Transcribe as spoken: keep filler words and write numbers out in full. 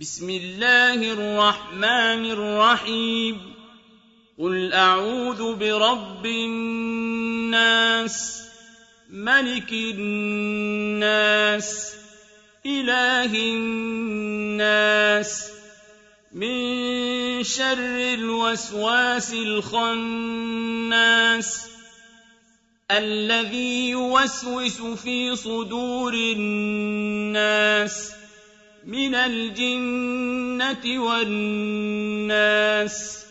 بسم الله الرحمن الرحيم قل أعوذ برب الناس ملك الناس إله الناس من شر الوسواس الخناس الذي يوسوس في صدور الناس من الجنة والناس